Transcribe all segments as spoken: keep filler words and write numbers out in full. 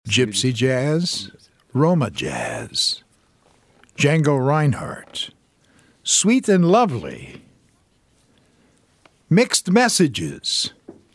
Gypsy Jazz, Roma Jazz, Django Reinhardt, Sweet and Lovely, Mixed Messages,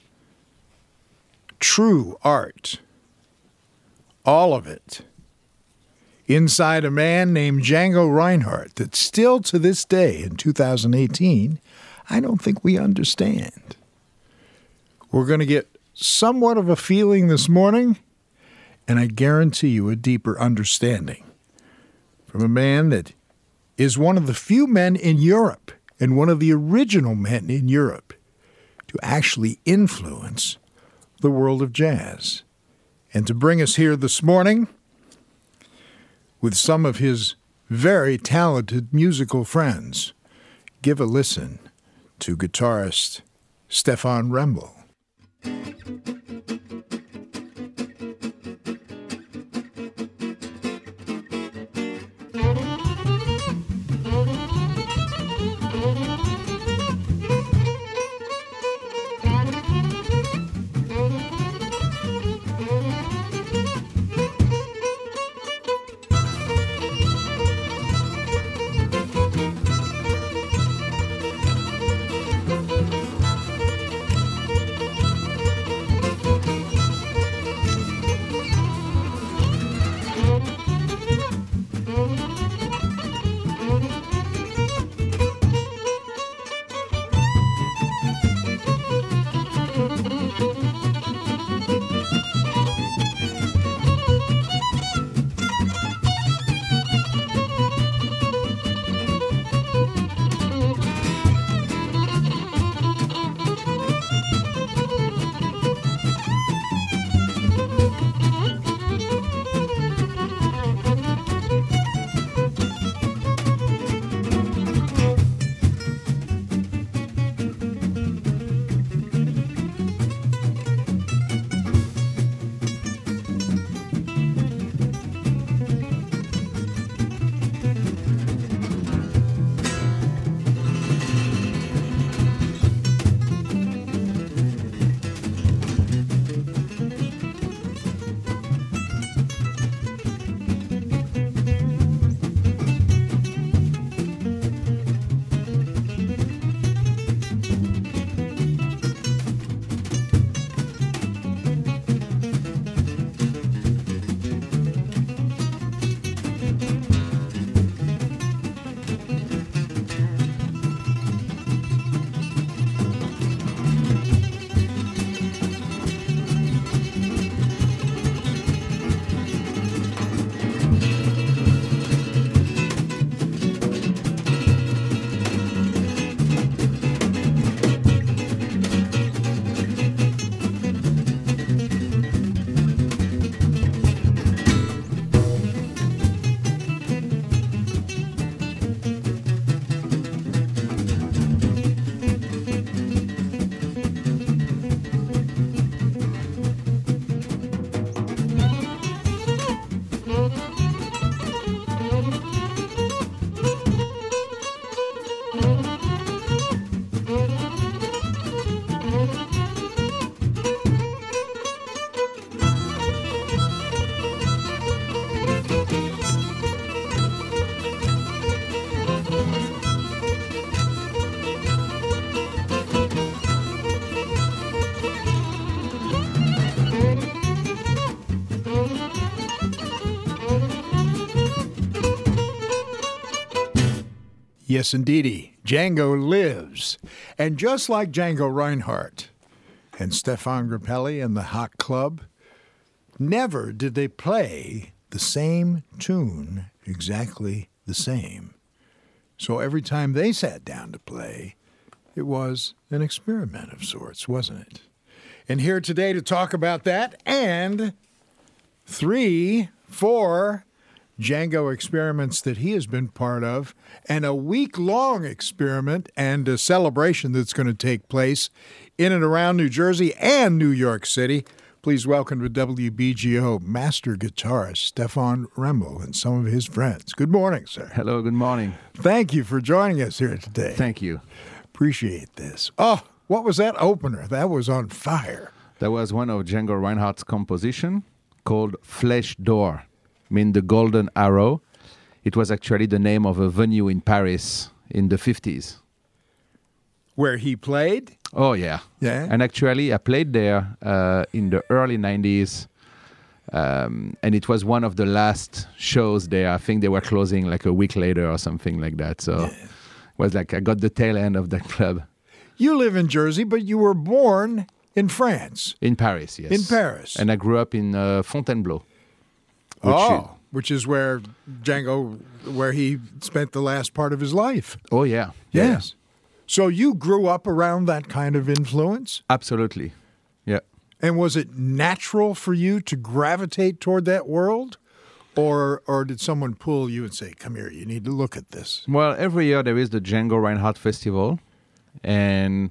True Art, all of it inside a man named Django Reinhardt that still to this day in two thousand eighteen, I don't think we understand. We're going to get somewhat of a feeling this morning, and I guarantee you a deeper understanding from a man that is one of the few men in Europe and one of the original men in Europe to actually influence the world of jazz. And to bring us here this morning with some of his very talented musical friends, give a listen to guitarist Stefan Remmel. Yes, indeedy, Django lives. And just like Django Reinhardt and Stefan Grappelli and the Hot Club, never did they play the same tune exactly the same. So every time they sat down to play, it was an experiment of sorts, wasn't it? And here today to talk about that and three, four Django experiments that he has been part of, and a week-long experiment and a celebration that's going to take place in and around New Jersey and New York City. Please welcome to W B G O master guitarist Stefan Remmel and some of his friends. Good morning, sir. Hello, good morning. Thank you for joining us here today. Thank you. Appreciate this. Oh, what was that opener? That was on fire. That was one of Django Reinhardt's composition called Flèche d'Or, mean the Golden Arrow. It was actually the name of a venue in Paris in the fifties. Where he played? Oh, yeah. Yeah. And actually, I played there uh, in the early nineties. Um, and it was one of the last shows there. I think they were closing like a week later or something like that. So yeah. It was like I got the tail end of that club. You live in Jersey, but you were born in France. In Paris, yes. In Paris. And I grew up in uh, Fontainebleau. Which oh, is, which is where Django, where he spent the last part of his life. Oh, yeah. Yes. Yeah. So you grew up around that kind of influence? Absolutely, yeah. And was it natural for you to gravitate toward that world? Or or did someone pull you and say, come here, you need to look at this? Well, every year there is the Django Reinhardt Festival. And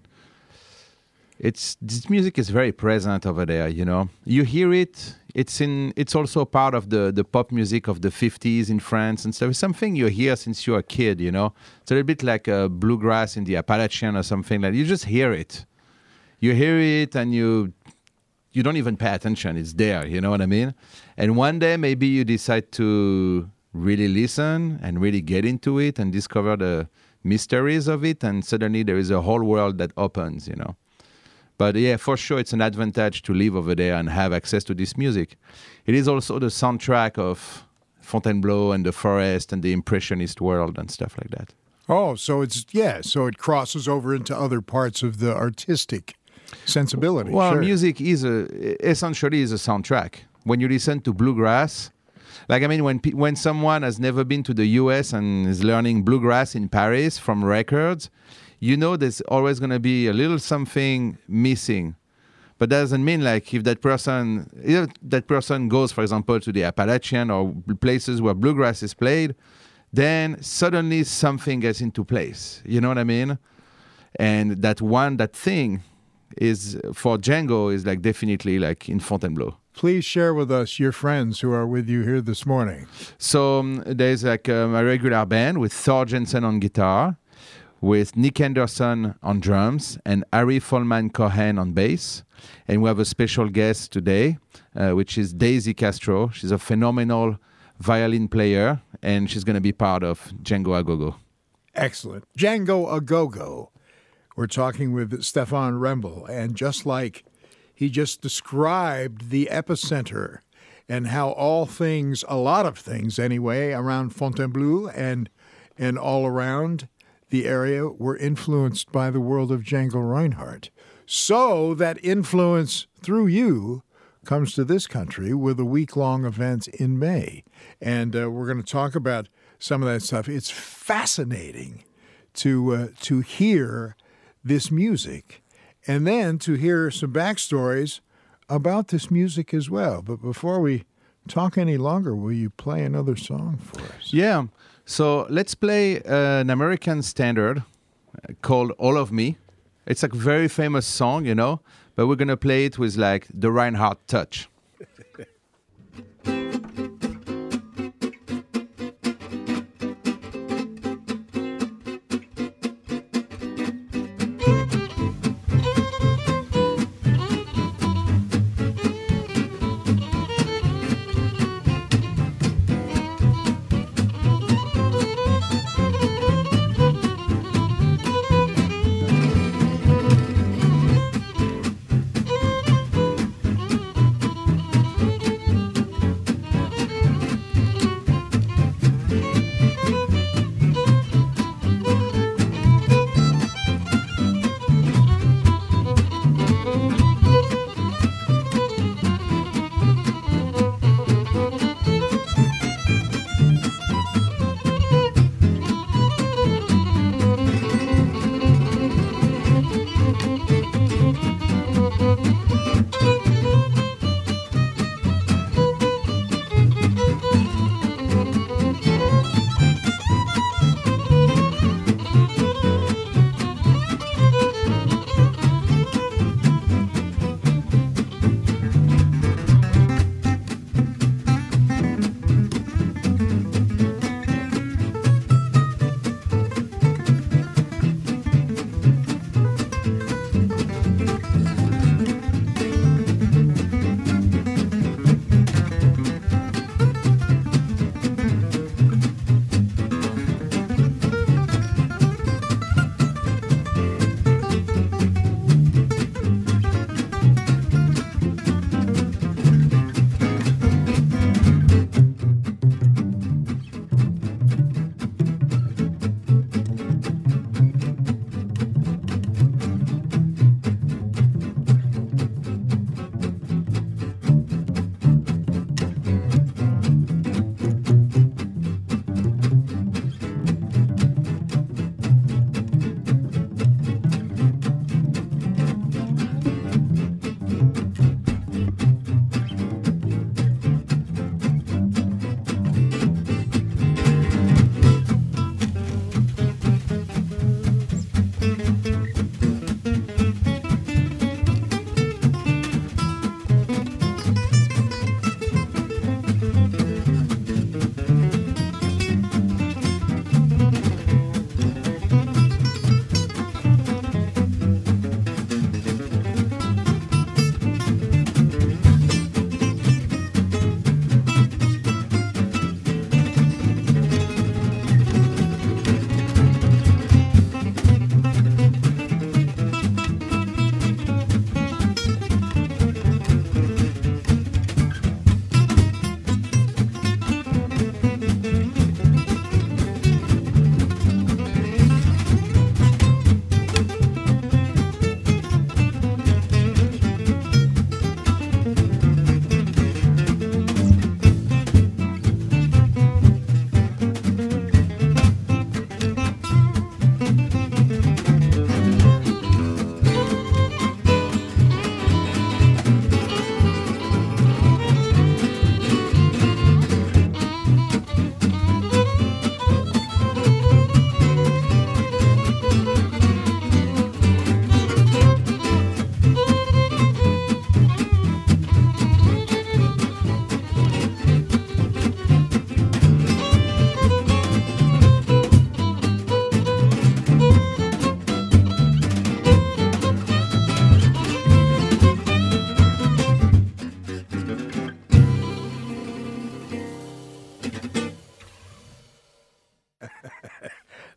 it's this music is very present over there, you know. You hear it, it's in it's also part of the, the pop music of the fifties in France and stuff. It's something you hear since you're a kid, you know. It's a little bit like a bluegrass in the Appalachian or something like that. You just hear it. You hear it and you you don't even pay attention. It's there, you know what I mean? And one day maybe you decide to really listen and really get into it and discover the mysteries of it, and suddenly there is a whole world that opens, you know. But yeah, for sure, it's an advantage to live over there and have access to this music. It is also the soundtrack of Fontainebleau and the forest and the Impressionist world and stuff like that. Oh, so it's, yeah, so it crosses over into other parts of the artistic sensibility. Well, sure. Music is a, essentially is a soundtrack. When you listen to bluegrass, like, I mean, when pe- when someone has never been to the U S and is learning bluegrass in Paris from records, you know there's always going to be a little something missing. But that doesn't mean, like, if that person if that person goes, for example, to the Appalachian or places where bluegrass is played, then suddenly something gets into place. You know what I mean? And that one, that thing is, for Django, is like definitely like in Fontainebleau. Please share with us your friends who are with you here this morning. So um, there's like um, a regular band with Thor Jensen on guitar, with Nick Anderson on drums, and Harry Folman Cohen on bass. And we have a special guest today, uh, which is Daisy Castro. She's a phenomenal violin player, and she's going to be part of Django A Go-Go. Excellent. Django A Go-Go. We're talking with Stéphane Rembel, and just like he just described the epicenter and how all things, a lot of things anyway, around Fontainebleau and and all around the area were influenced by the world of Django Reinhardt. So that influence through you comes to this country with a week-long event in May. And uh, we're going to talk about some of that stuff. It's fascinating to uh, to hear this music, and then to hear some backstories about this music as well. But before we talk any longer, will you play another song for us? Yeah. So let's play uh, an American standard called All of Me. It's a very famous song, you know, but we're going to play it with like the Reinhardt touch.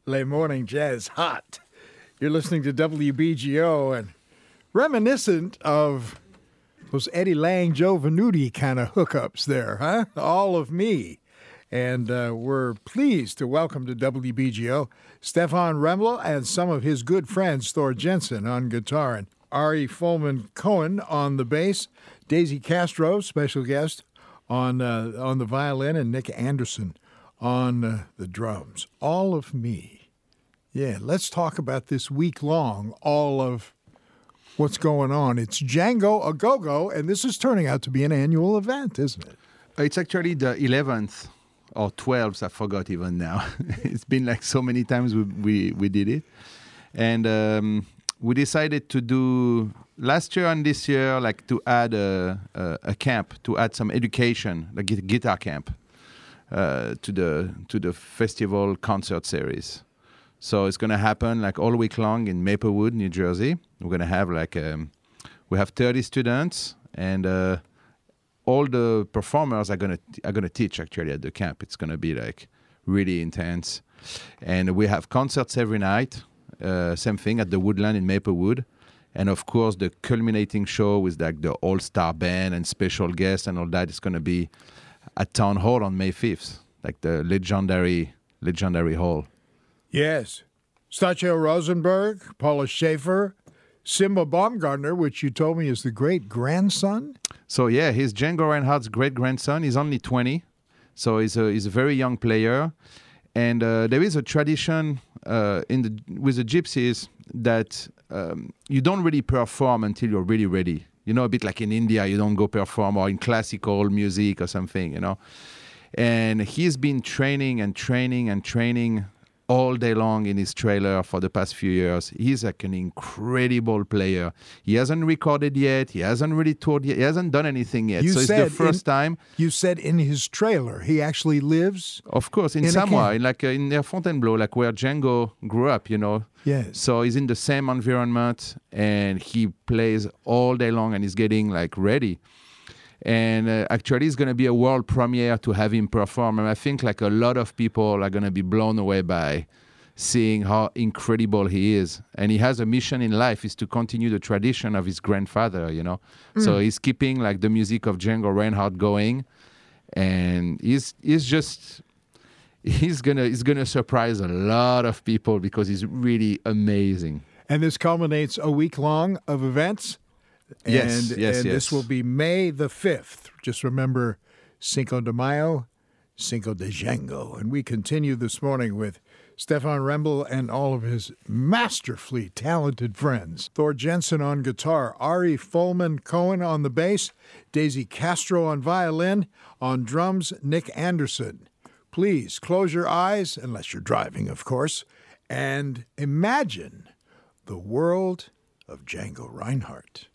Le Morning Jazz hot. You're listening to W B G O, and reminiscent of those Eddie Lang, Joe Venuti kind of hookups there, huh? All of Me. And uh, we're pleased to welcome to W B G O Stefan Remmel and some of his good friends, Thor Jensen on guitar and Ari Folman Cohen on the bass, Daisy Castro, special guest, on uh, on the violin, and Nick Anderson on uh, the drums. All of Me. Yeah, let's talk about this week long, all of what's going on. It's Django a Go-Go, and this is turning out to be an annual event, isn't it? It's actually the eleventh or twelfth, I forgot even now. It's been like so many times we we, we did it. And um, we decided to do last year and this year, like to add a, a, a camp, to add some education, like a guitar camp, uh, to the to the festival concert series. So it's going to happen like all week long in Maplewood, New Jersey. We're going to have like, um, we have thirty students, and uh, all the performers are going to are going to teach actually at the camp. It's going to be like really intense. And we have concerts every night, uh, same thing at the Woodland in Maplewood. And of course, the culminating show with like the all-star band and special guests and all that is going to be at Town Hall on May fifth, like the legendary, legendary hall. Yes. Stachel Rosenberg, Paula Schaefer, Simba Baumgartner, which you told me is the great-grandson? So, yeah, he's Django Reinhardt's great-grandson. He's only twenty, so he's a, he's a very young player. And uh, there is a tradition uh, in the with the gypsies that um, you don't really perform until you're really ready. You know, a bit like in India, you don't go perform, or in classical music or something, you know. And he's been training and training and training all day long in his trailer for the past few years. He's like an incredible player. He hasn't recorded yet. He hasn't really toured yet. He hasn't done anything yet. You so it's the first in, time. You said in his trailer. He actually lives? Of course, in, in Samoa, in like uh, in near Fontainebleau, like where Django grew up, you know. Yes. So he's in the same environment, and he plays all day long, and he's getting like ready. And uh, actually, it's going to be a world premiere to have him perform. And I think like a lot of people are going to be blown away by seeing how incredible he is. And he has a mission in life, is to continue the tradition of his grandfather, you know. Mm. So he's keeping like the music of Django Reinhardt going. And he's he's just, he's going to he's gonna surprise a lot of people because he's really amazing. And this culminates a week long of events. And, yes, yes, and yes. this will be May the fifth. Just remember Cinco de Mayo, Cinco de Django. And we continue this morning with Stefan Remmel and all of his masterfully talented friends. Thor Jensen on guitar, Ari Folman Cohen on the bass, Daisy Castro on violin, on drums, Nick Anderson. Please close your eyes, unless you're driving, of course, and imagine the world of Django Reinhardt.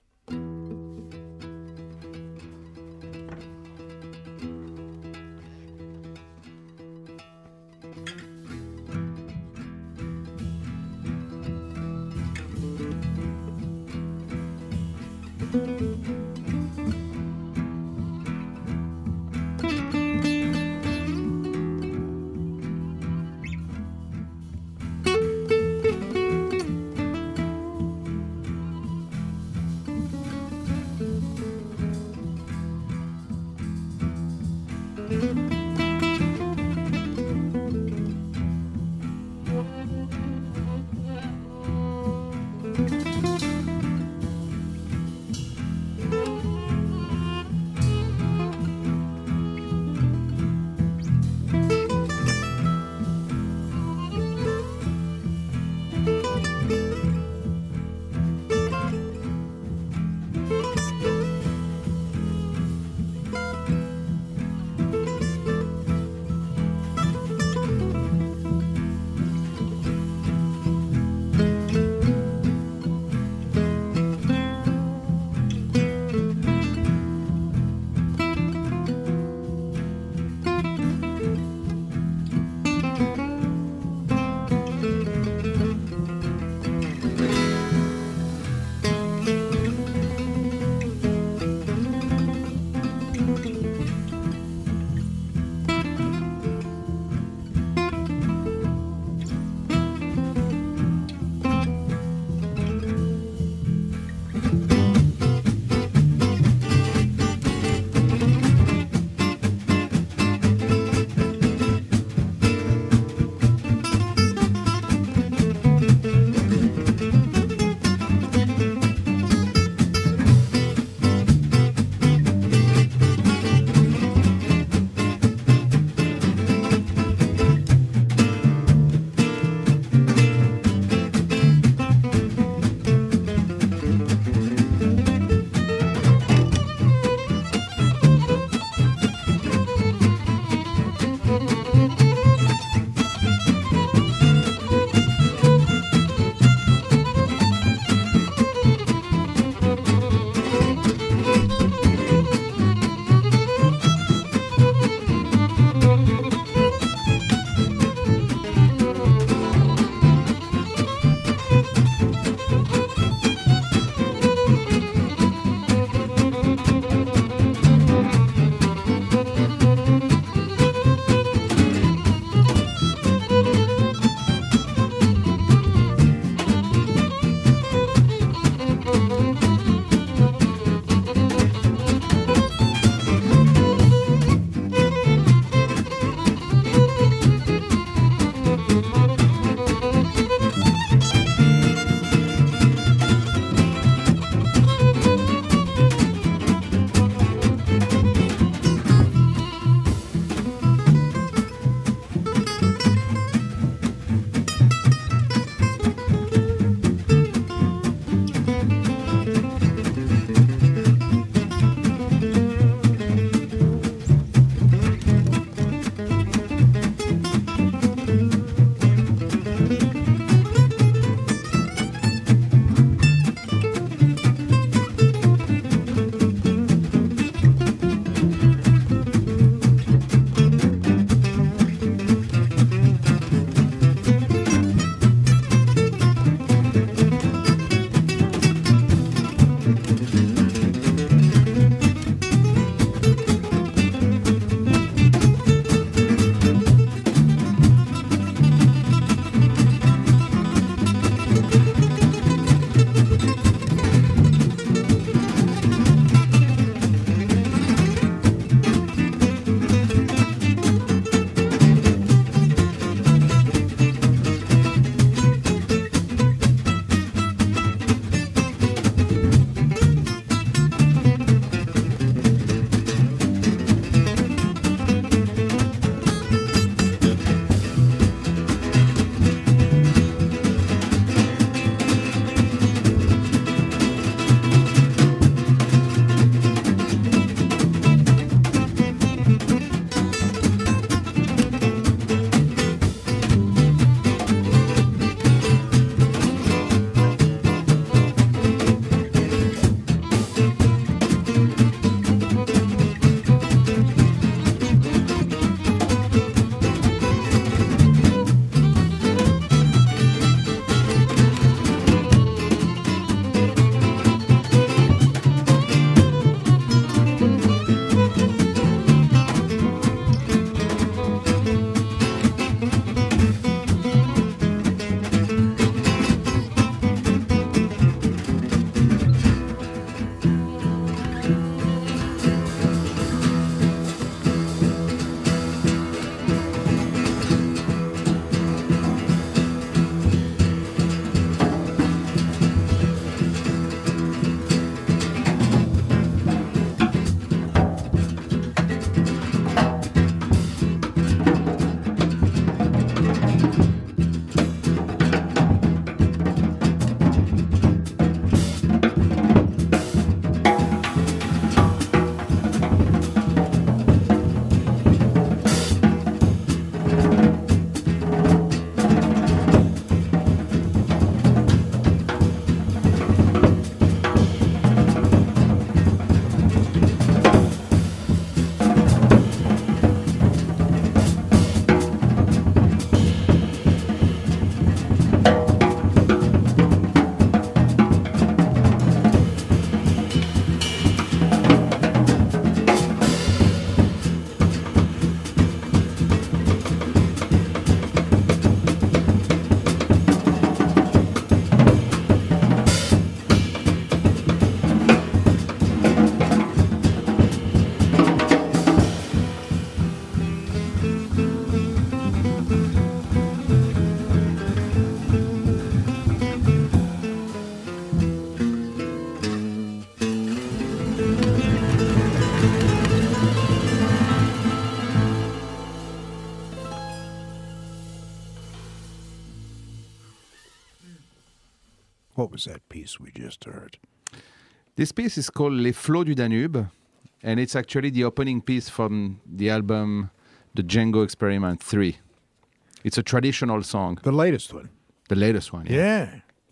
What was that piece we just heard? This piece is called Les Flots du Danube, and it's actually the opening piece from the album The Django Experiment three. It's a traditional song. The latest one. The latest one, yeah. Yeah.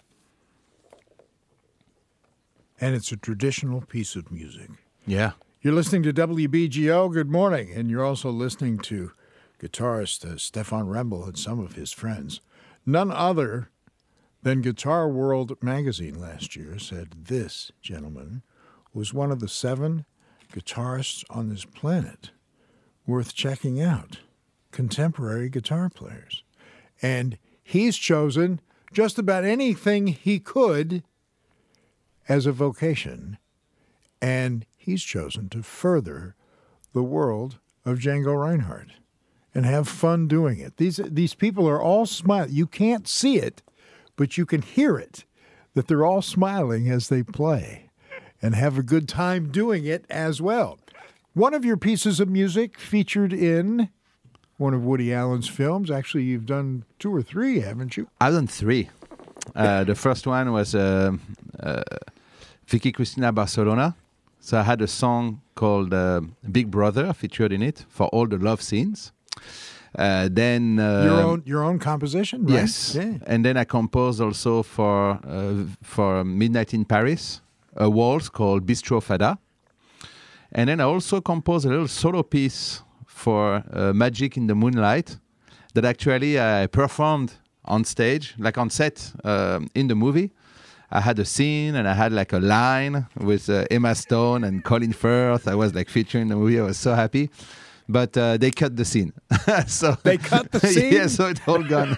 And it's a traditional piece of music. Yeah. You're listening to W B G O. Good morning. And you're also listening to guitarist uh, Stefan Rembel and some of his friends. None other than Guitar World magazine last year said this gentleman was one of the seven guitarists on this planet worth checking out, contemporary guitar players. And he's chosen just about anything he could as a vocation, and he's chosen to further the world of Django Reinhardt and have fun doing it. These these people are all smiling. You can't see it, but you can hear it, that they're all smiling as they play and have a good time doing it as well. One of your pieces of music featured in one of Woody Allen's films. Actually, you've done two or three, haven't you? I've done three. Uh, the first one was uh, uh, Vicky Cristina Barcelona. So I had a song called uh, Big Brother featured in it for all the love scenes. Uh, then uh, your own your own composition, right? Yes, yeah. And then I composed also for uh, for Midnight in Paris a waltz called Bistro Fada, and then I also composed a little solo piece for uh, Magic in the Moonlight that actually I performed on stage, like on set uh, in the movie. I had a scene and I had like a line with uh, Emma Stone and Colin Firth. I was like featuring the movie. I was so happy. But uh, they cut the scene. so They cut the scene? Yeah, so it's all gone.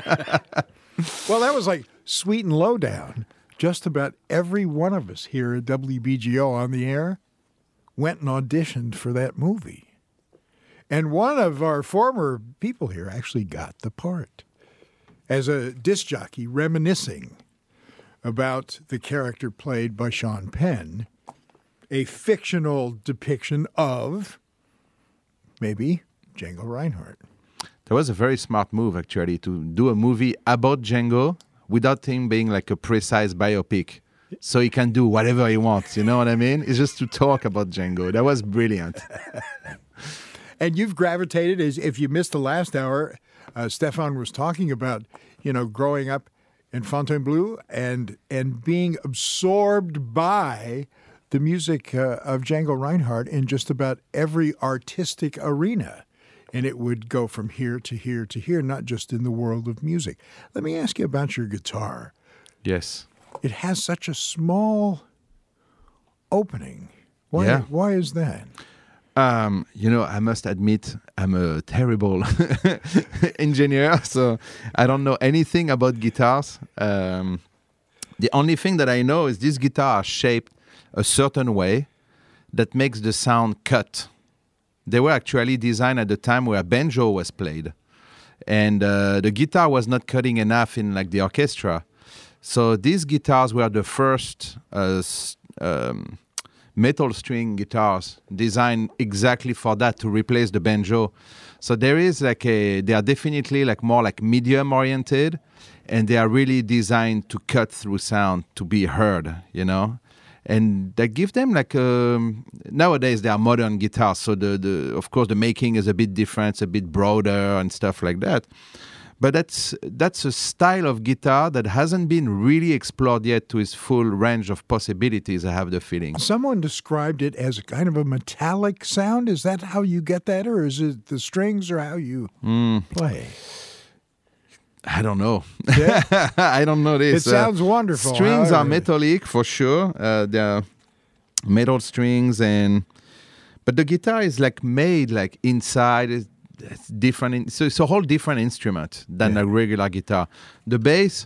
Well, that was like Sweet and Lowdown. Just about every one of us here at W B G O on the air went and auditioned for that movie. And one of our former people here actually got the part as a disc jockey reminiscing about the character played by Sean Penn, a fictional depiction of maybe Django Reinhardt. That was a very smart move, actually, to do a movie about Django without him being like a precise biopic. So he can do whatever he wants, you know what I mean? It's just to talk about Django. That was brilliant. And you've gravitated, as if you missed the last hour, uh, Stefan was talking about, you know, growing up in Fontainebleau and and being absorbed by the music uh, of Django Reinhardt in just about every artistic arena. And it would go from here to here to here, not just in the world of music. Let me ask you about your guitar. Yes. It has such a small opening. Why, Yeah. why is that? Um, you know, I must admit, I'm a terrible engineer, so I don't know anything about guitars. Um, the only thing that I know is this guitar is shaped a certain way that makes the sound cut. They were actually designed at the time where banjo was played, and uh, the guitar was not cutting enough in like the orchestra. So these guitars were the first uh, s- um, metal string guitars designed exactly for that, to replace the banjo. So there is like a, they are definitely like more like medium oriented, and they are really designed to cut through sound, to be heard, you know. And they give them like um, nowadays they are modern guitars, so the, the of course the making is a bit different, it's a bit broader and stuff like that. But that's that's a style of guitar that hasn't been really explored yet to its full range of possibilities, I have the feeling. Someone described it as a kind of a metallic sound. Is that how you get that, or is it the strings, or how you Mm, play? I don't know. Yeah. I don't know this. It sounds Uh, wonderful. Strings however. are metallic for sure. Uh, they're metal strings, and but the guitar is like made like inside. It's, it's different. In, so it's a whole different instrument than Yeah. a regular guitar. The bass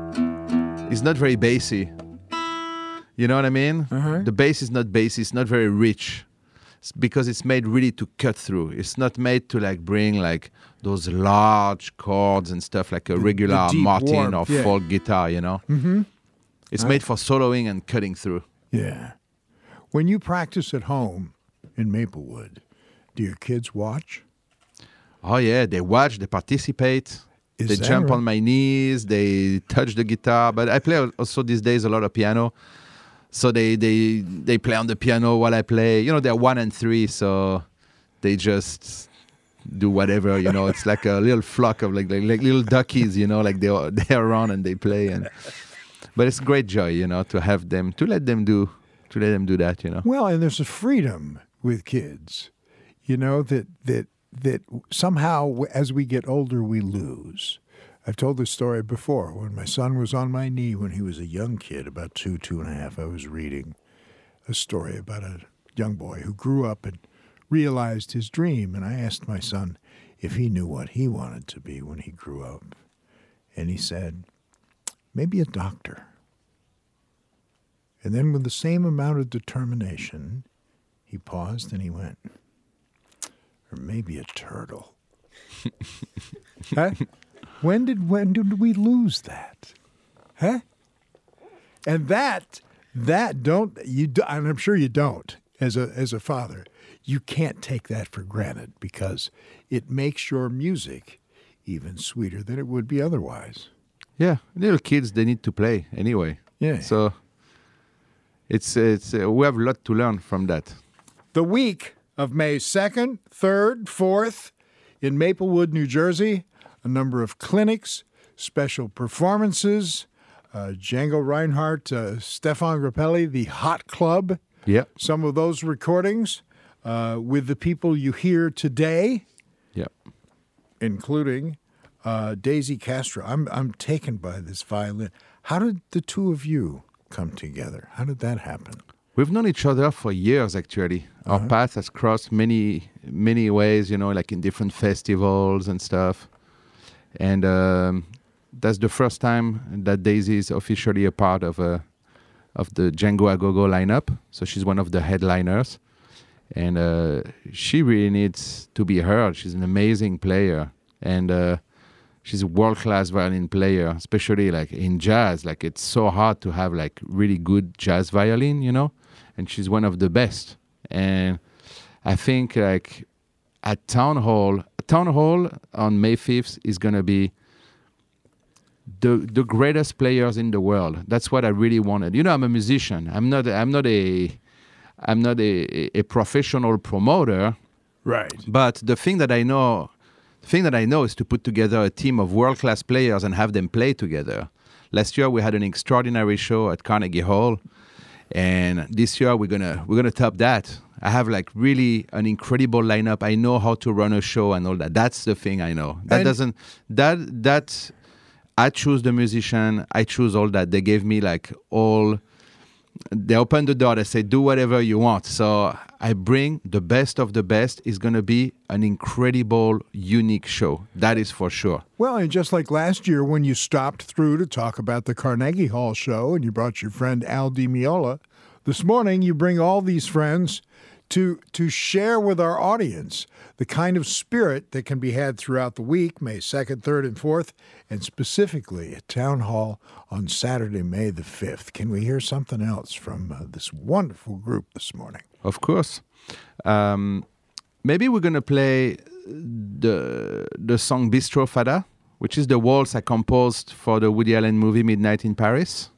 is not very bassy. You know what I mean? Uh-huh. The bass is not bassy. It's not very rich. It's because it's made really to cut through. It's not made to like bring like those large chords and stuff like a The- regular the deep Martin warmth, or yeah. folk guitar, you know? Mm-hmm. It's I- made for soloing and cutting through. Yeah. When you practice at home in Maplewood, do your kids watch? Oh yeah, they watch, they participate. Is they that jump right? on my knees, they touch the guitar. But I play also these days a lot of piano. So they, they, they play on the piano while I play. You know, they're one and three, so they just do whatever, you know. It's like a little flock of like, like like little duckies, you know, like they they're around and they play. And but it's great joy, you know, to have them, to let them do, to let them do that, you know. Well, and there's a freedom with kids, you know, that that that somehow as we get older we lose. I've told this story before. When my son was on my knee when he was a young kid, about two, two and a half, I was reading a story about a young boy who grew up and realized his dream. And I asked my son if he knew what he wanted to be when he grew up. And he said, maybe a doctor. And then with the same amount of determination, he paused and he went, or maybe a turtle. Huh? When did when did we lose that? Huh? And that that don't you do, and I'm sure you don't as a as a father. You can't take that for granted because it makes your music even sweeter than it would be otherwise. Yeah, little kids, they need to play anyway. Yeah. So it's it's uh, we have a lot to learn from that. The week of May second, third, fourth in Maplewood, New Jersey, a number of clinics, special performances, uh, Django Reinhardt, uh, Stefan Grappelli, the Hot Club, Yeah. some of those recordings uh, with the people you hear today, Yeah. including uh, Daisy Castro. I'm I'm taken by this violin. How did the two of you come together? How did that happen? We've known each other for years, actually. Our Uh-huh. path has crossed many, many ways, you know, like in different festivals and stuff. And um, that's the first time that Daisy is officially a part of a, of the Django A Go Go lineup. So she's one of the headliners. And uh, she really needs to be heard. She's an amazing player. And uh, she's a world-class violin player, especially like in jazz. Like it's so hard to have like really good jazz violin, you know? And she's one of the best. And I think like at Town Hall, Town Hall on May fifth is going to be the the greatest players in the world. That's what I really wanted. You know, I'm a musician. I'm not I'm not a I'm not a, a professional promoter. Right. But the thing that I know the thing that I know is to put together a team of world-class players and have them play together. Last year we had an extraordinary show at Carnegie Hall. And this year we're gonna we're gonna top that. I have like really an incredible lineup. I know how to run a show and all that. That's the thing I know. That And- doesn't that that I choose the musician. I choose all that. They gave me like all. They opened the door. They say do whatever you want. So I bring the best of the best. It's gonna be an incredible, unique show. That is for sure. Well, and just like last year when you stopped through to talk about the Carnegie Hall show and you brought your friend Al Di Meola, this morning you bring all these friends to to share with our audience the kind of spirit that can be had throughout the week, May second, third, and fourth, and specifically at Town Hall on Saturday, May the fifth. Can we hear something else from uh, this wonderful group this morning? Of course. Um, maybe we're going to play the the song Bistro Fada, which is the waltz I composed for the Woody Allen movie Midnight in Paris.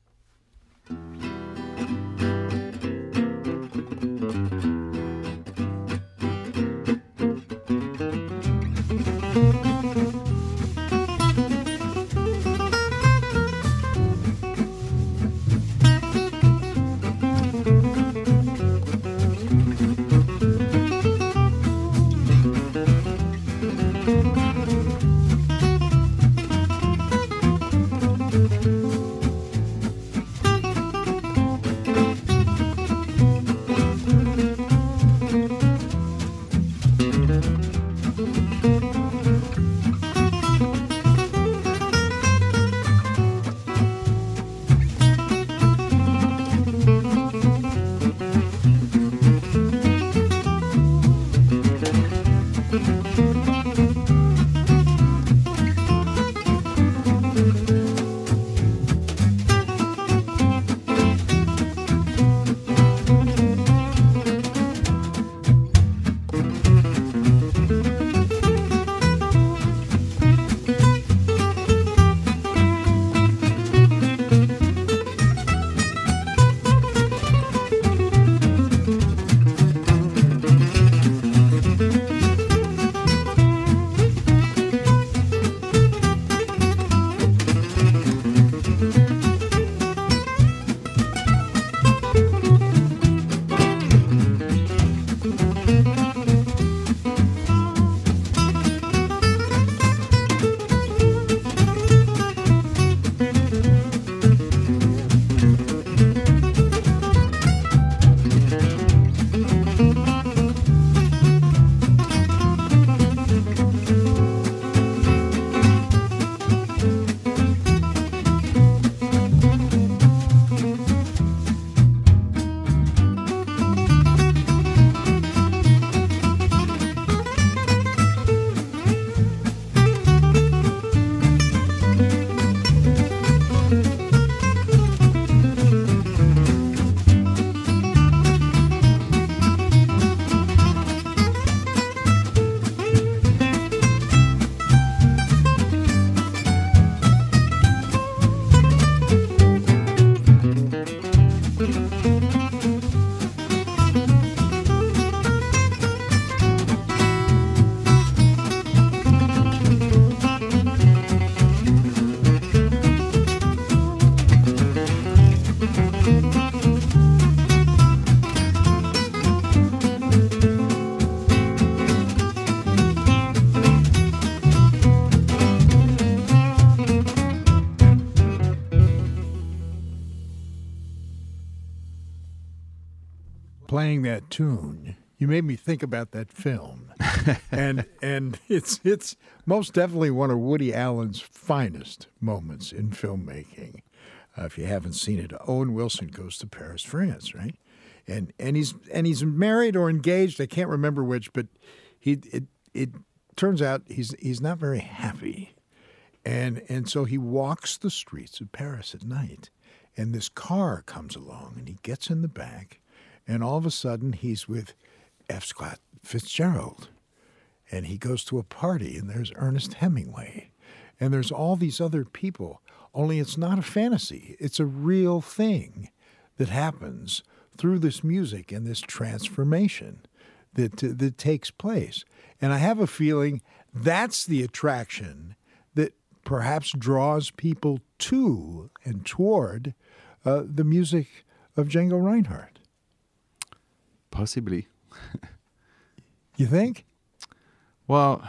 playing that tune, you made me think about that film, and and it's it's most definitely one of Woody Allen's finest moments in filmmaking. Uh, if you haven't seen it, Owen Wilson goes to Paris, France, right? And and he's and he's married or engaged. I can't remember which, but he it it turns out he's he's not very happy, and and so he walks the streets of Paris at night, and this car comes along, and he gets in the back, and all of a sudden he's with F. Scott Fitzgerald, and he goes to a party, and there's Ernest Hemingway, and there's all these other people. Only it's not a fantasy; it's a real thing that happens through this music and this transformation that uh, that takes place. And I have a feeling that's the attraction that perhaps draws people to and toward uh, the music of Django Reinhardt. Possibly. You think? Well,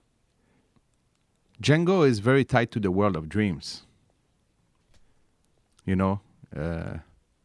Django is very tied to the world of dreams. You know, uh,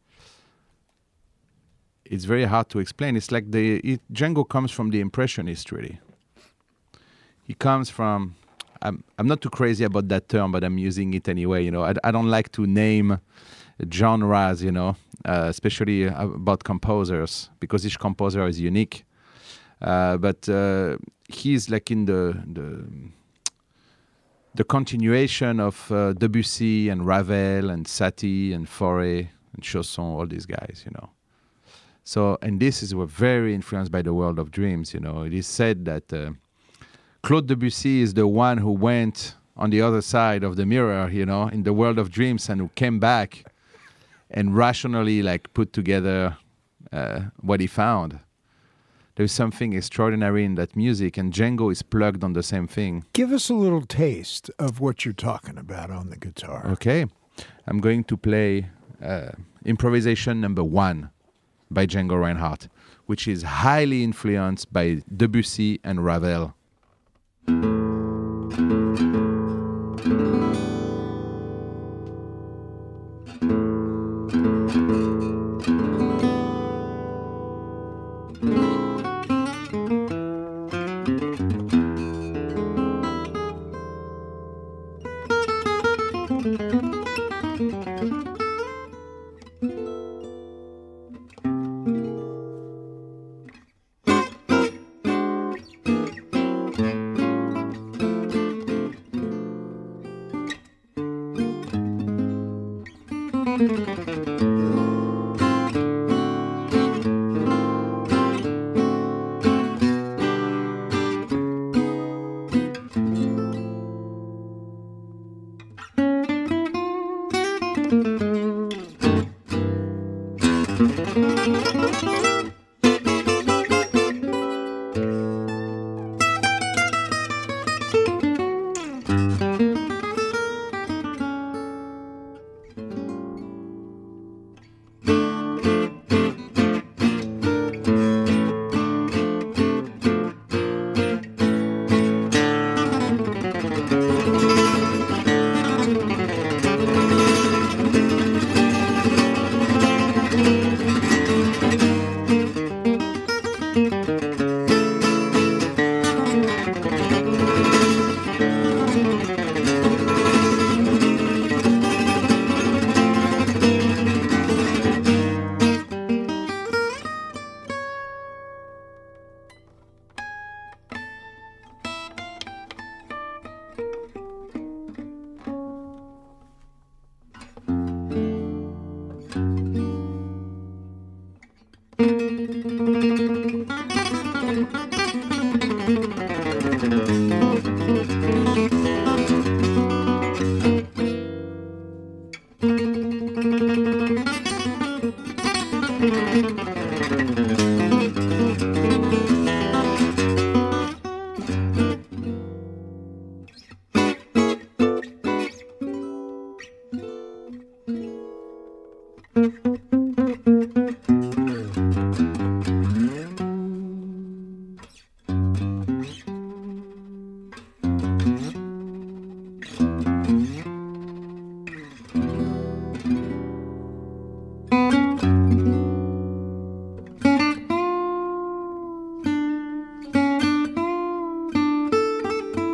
it's very hard to explain. It's like the it, Django comes from the Impressionist, really. He comes from. I'm I'm not too crazy about that term, but I'm using it anyway. You know, I, I don't like to name genres. You know, uh, especially about composers, because each composer is unique. Uh, but uh, he's like in the the the continuation of uh, Debussy and Ravel and Satie and Fauré and Chausson, all these guys. You know. So, and this is we're very influenced by the world of dreams. You know, it is said that uh, Claude Debussy is the one who went on the other side of the mirror, you know, in the world of dreams, and who came back and rationally, like, put together uh, what he found. There's something extraordinary in that music, and Django is plugged on the same thing. Give us a little taste of what you're talking about on the guitar. Okay, I'm going to play uh, improvisation number one by Django Reinhardt, which is highly influenced by Debussy and Ravel.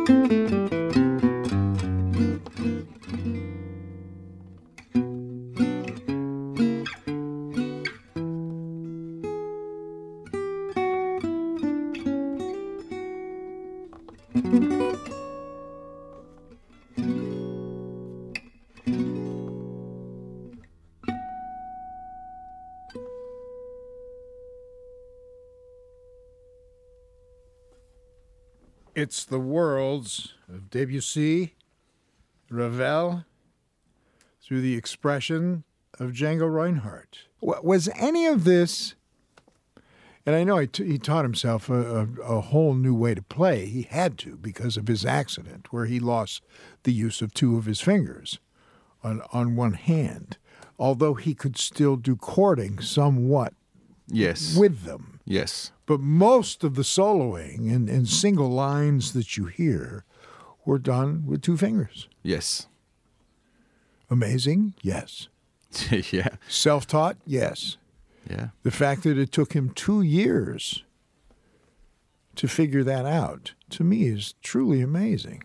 It's the worlds of Debussy, Ravel, through the expression of Django Reinhardt. W- was any of this, and I know he, t- he taught himself a, a, a whole new way to play. He had to because of his accident where he lost the use of two of his fingers on, on one hand, although he could still do chording somewhat Yes. with them. Yes. But most of the soloing and, and single lines that you hear were done with two fingers. Yes. Amazing? Yes. Yeah. Self-taught? Yes. Yeah. The fact that it took him two years to figure that out, to me, is truly amazing.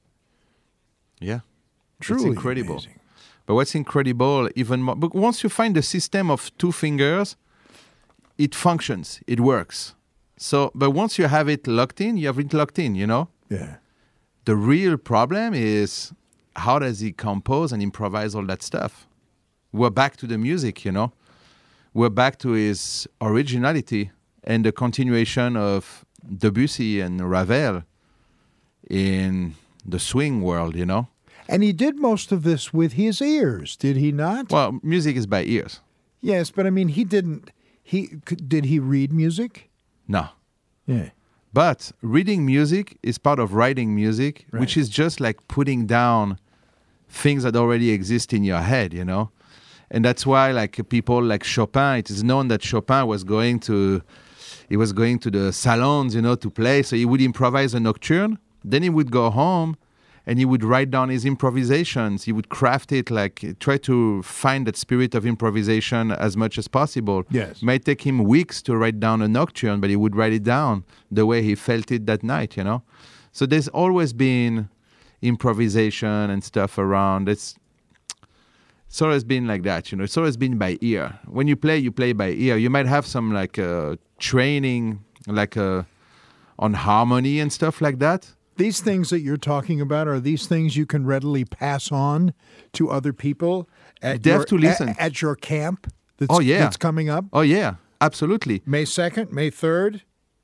Yeah. Truly it's incredible. amazing. But what's incredible, even more, but once you find the system of two fingers, it functions, it works. So, but once you have it locked in, you have it locked in, you know? Yeah. The real problem is how does he compose and improvise all that stuff? We're back to the music, you know? We're back to his originality and the continuation of Debussy and Ravel in the swing world, you know? And he did most of this with his ears, did he not? Well, music is by ears. Yes, but I mean, he didn't. He could- did he read music? No. Yeah. But reading music is part of writing music, Right. which is just like putting down things that already exist in your head, you know? And that's why like people like Chopin, it is known that Chopin was going to he was going to the salons, you know, to play. So he would improvise a nocturne, then he would go home and he would write down his improvisations. He would craft it, like try to find that spirit of improvisation as much as possible. Yes. It might take him weeks to write down a nocturne, but he would write it down the way he felt it that night, you know? So there's always been improvisation and stuff around. It's, it's always been like that, you know? It's always been by ear. When you play, you play by ear. You might have some like uh, training, like uh, on harmony and stuff like that. These things that you're talking about, are these things you can readily pass on to other people at, They your, have to listen. At, at your camp that's, Oh, yeah. that's coming up? Oh, yeah, absolutely. May second, May third,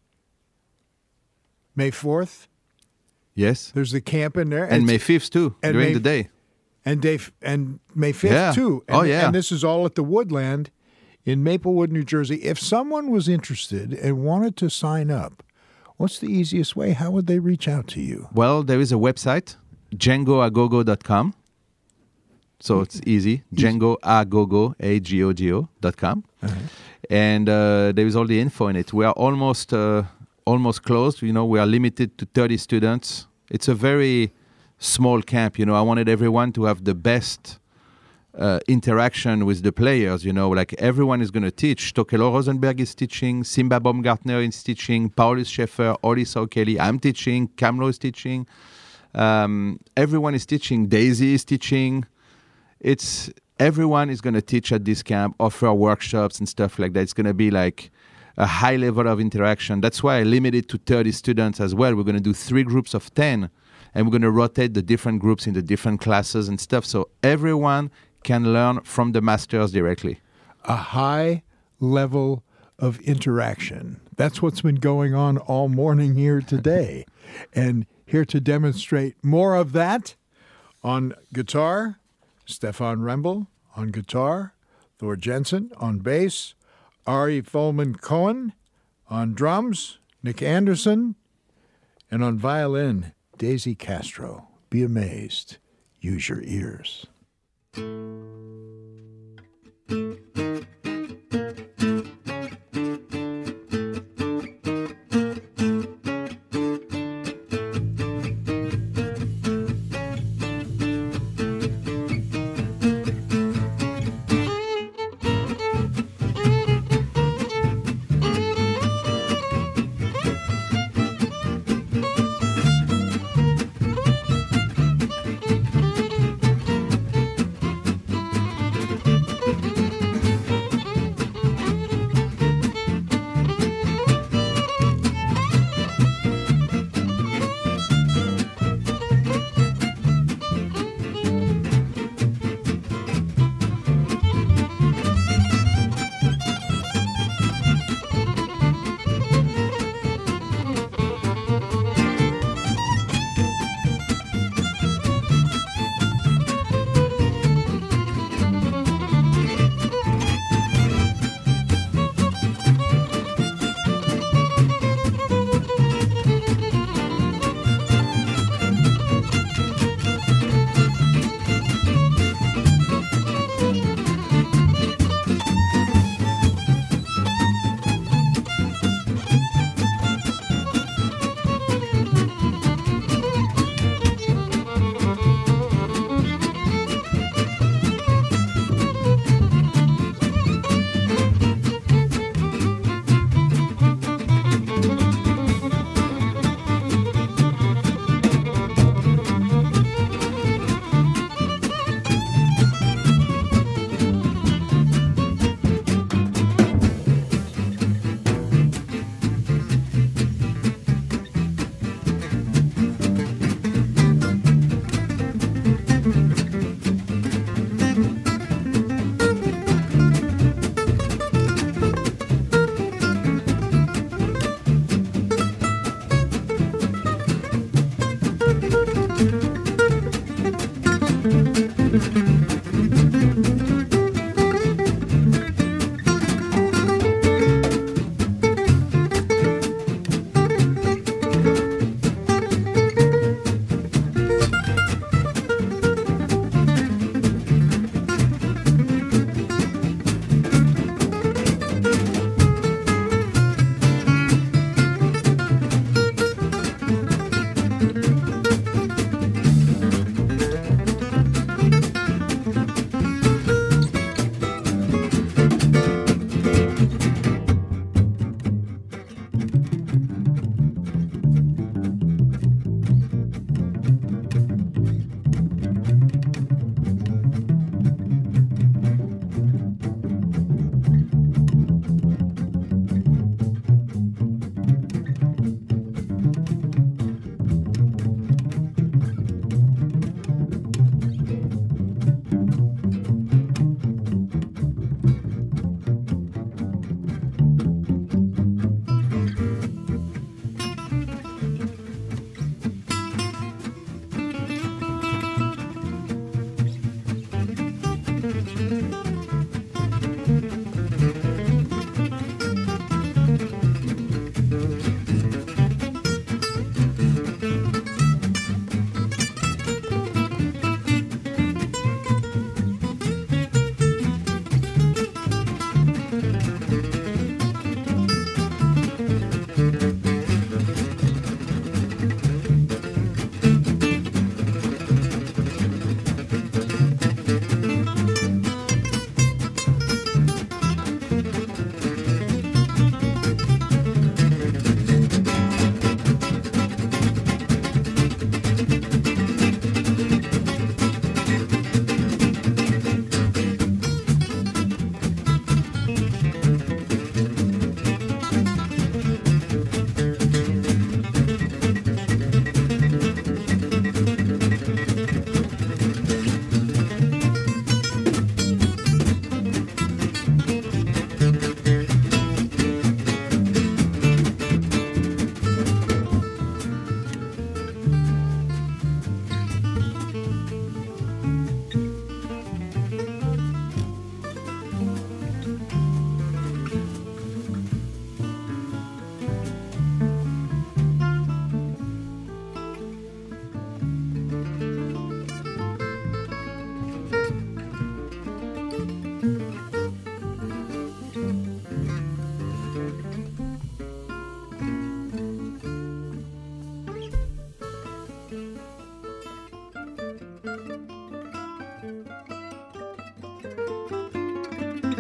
May fourth. Yes. There's the camp in there. And It's- May fifth, too, and during May- the day. And, May, and May fifth, Yeah. too. And, Oh, yeah. And this is all at the Woodland in Maplewood, New Jersey. If someone was interested and wanted to sign up, what's the easiest way? How would they reach out to you? Well, there is a website, django agogo dot com. So it's easy, django agogo, A G O G O dot com. Uh-huh. And uh, there is all the info in it. We are almost uh, almost closed. You know, we are limited to thirty students. It's a very small camp. You know, I wanted everyone to have the best uh, interaction with the players. You know, like everyone is going to teach. Tokelo Rosenberg is teaching. Simba Baumgartner is teaching. Paulus Schaeffer, Ollis O'Kelly. I'm teaching. Kamlo is teaching. Um, everyone is teaching. Daisy is teaching. It's everyone is going to teach at this camp, offer workshops and stuff like that. It's going to be like a high level of interaction. That's why I limited to thirty students as well. We're going to do three groups of ten, and we're going to rotate the different groups in the different classes and stuff. So everyone can learn from the masters directly. A high level of interaction. That's what's been going on all morning here today. And here to demonstrate more of that on guitar, Stefan Rembel on guitar, Thor Jensen on bass, Ari Folman-Cohen on drums, Nick Anderson, and on violin, Daisy Castro. Be amazed. Use your ears.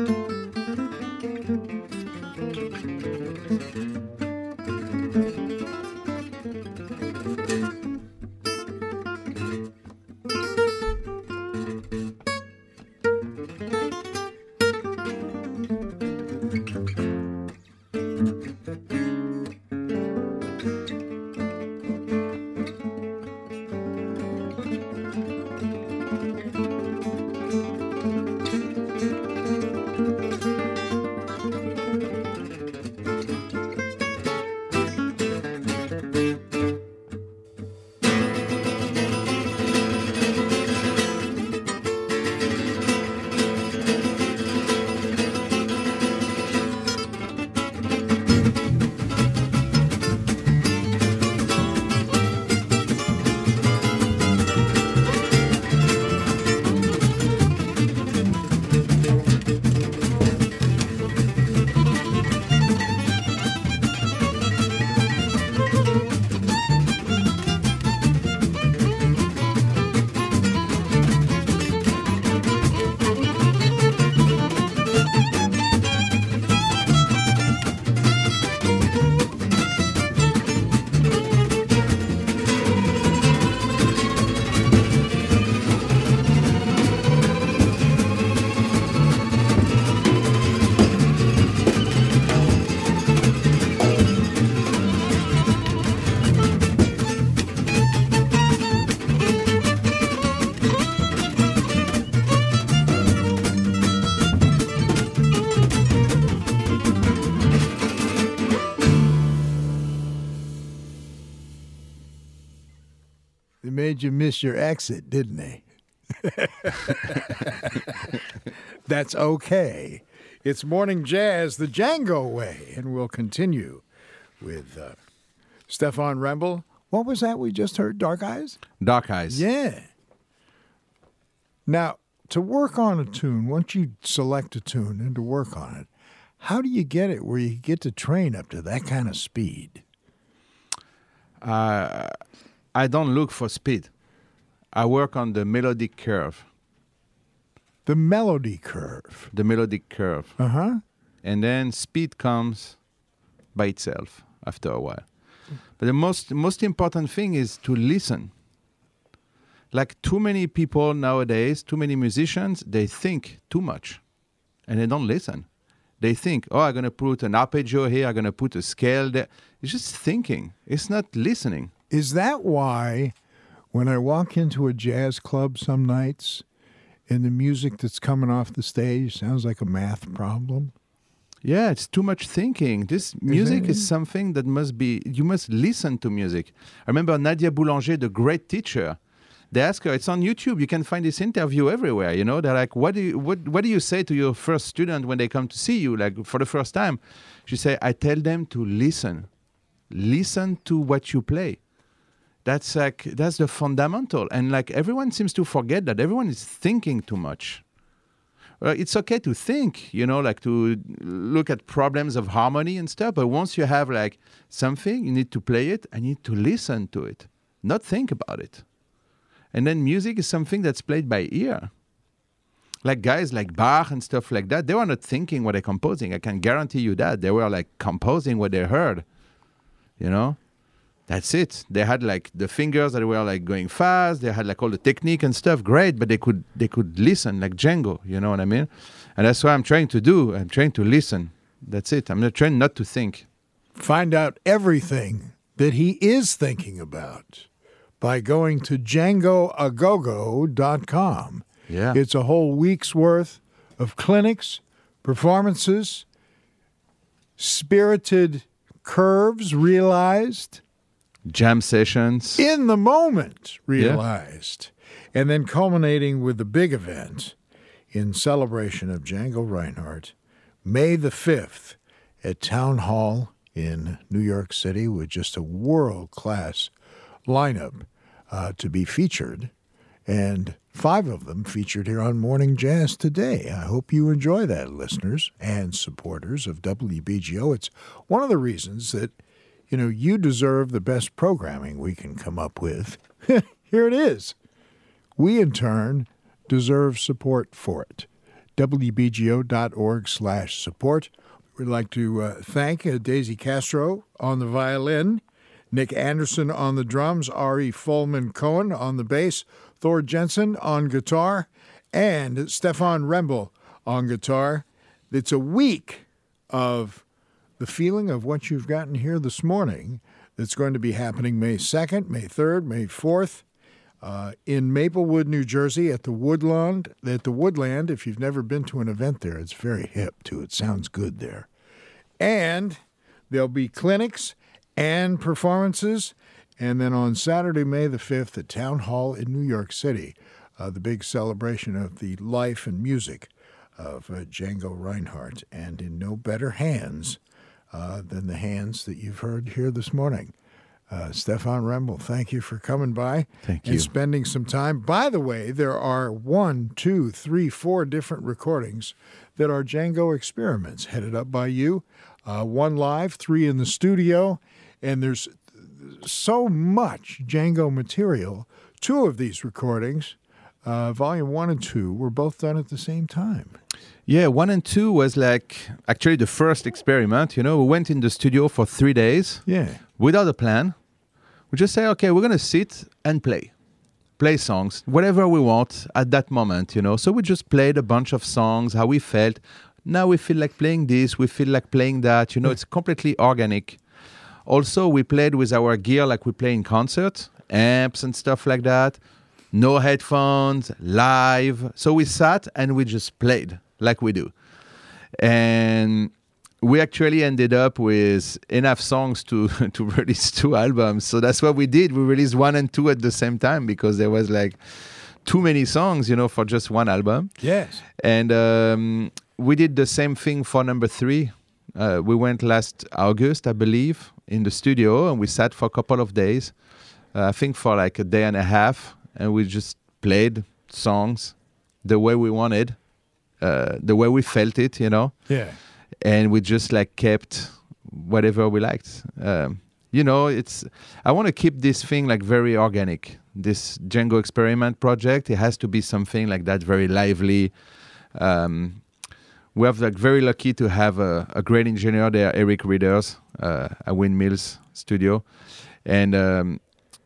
They made you miss your exit, didn't they? That's okay. It's Morning Jazz the Django way, and we'll continue with uh, Stefan Rembel. What was that we just heard, Dark Eyes? Dark Eyes. Yeah. Now, to work on a tune, once you select a tune and to work on it, how do you get it where you get to train up to that kind of speed? Uh, I don't look for speed. I work on the melodic curve. The melody curve. The melodic curve. Uh-huh. And then speed comes by itself after a while. But the most most important thing is to listen. Like too many people nowadays, too many musicians, they think too much and they don't listen. They think, oh, I'm going to put an arpeggio here, I'm going to put a scale there. It's just thinking. It's not listening. Is that why when I walk into a jazz club some nights and the music that's coming off the stage sounds like a math problem? Yeah, it's too much thinking. This music is something that must be, you must listen to music. I remember Nadia Boulanger, the great teacher. They ask her, it's on YouTube, you can find this interview everywhere, you know? They're like, what do you, what, what do you say to your first student when they come to see you, like for the first time? She say, I tell them to listen. Listen to what you play. That's like, that's the fundamental. And like everyone seems to forget that. Everyone is thinking too much. Well, it's okay to think, you know, like to look at problems of harmony and stuff. But once you have like something, you need to play it and you need to listen to it, not think about it. And then music is something that's played by ear. Like guys like Bach and stuff like that, they were not thinking what they're composing. I can guarantee you that. They were like composing what they heard, you know? That's it. They had like the fingers that were like going fast. They had like all the technique and stuff. Great, but they could they could listen like Django. You know what I mean? And that's what I'm trying to do. I'm trying to listen. That's it. I'm not trying not to think. Find out everything that he is thinking about by going to Django Agogo dot com. Yeah. It's a whole week's worth of clinics, performances, spirited curves realized. Jam sessions. In the moment realized. Yeah. And then culminating with the big event in celebration of Django Reinhardt, May the fifth at Town Hall in New York City with just a world-class lineup uh, to be featured. And five of them featured here on Morning Jazz today. I hope you enjoy that, listeners and supporters of W B G O. It's one of the reasons that you know, you deserve the best programming we can come up with. Here it is. We, in turn, deserve support for it. W B G O dot org slash support. We'd like to uh, thank uh, Daisy Castro on the violin, Nick Anderson on the drums, Ari Folman-Cohen on the bass, Thor Jensen on guitar, and Stefan Rembel on guitar. It's a week of the feeling of what you've gotten here this morning that's going to be happening May second, May third, May fourth uh, in Maplewood, New Jersey at the Woodland. At the Woodland, if you've never been to an event there, it's very hip, too. It sounds good there. And there'll be clinics and performances. And then on Saturday, May the fifth, at Town Hall in New York City, uh, the big celebration of the life and music of uh, Django Reinhardt, and in no better hands uh, than the hands that you've heard here this morning. Uh, Stefan Rembel, thank you for coming by Thank and you. spending some time. By the way, there are one, two, three, four different recordings that are Django experiments, headed up by you. Uh, one live, three in the studio, and there's so much Django material. Two of these recordings, uh, volume one and two, were both done at the same time. Yeah, one and two was like actually the first experiment. You know, we went in the studio for three days Yeah. without a plan. We just say, okay, we're going to sit and play. Play songs, whatever we want at that moment, you know. So we just played a bunch of songs, how we felt. Now we feel like playing this, we feel like playing that. You know, it's completely organic. Also, we played with our gear like we play in concert, amps and stuff like that. No headphones, live. So we sat and we just played like we do. And we actually ended up with enough songs to, to release two albums. So that's what we did. We released one and two at the same time because there was like too many songs, you know, for just one album. Yes. And um, we did the same thing for number three. Uh, we went last August, I believe, in the studio, and we sat for a couple of days. Uh, I think for like a day and a half, and we just played songs the way we wanted, uh, the way we felt it, you know. Yeah. And we just like kept whatever we liked. Um, you know, it's. I want to keep this thing like very organic. This Django experiment project, it has to be something like that, very lively. Um, we have like very lucky to have a, a great engineer there, Eric Readers, uh, at Windmills Studio, and um,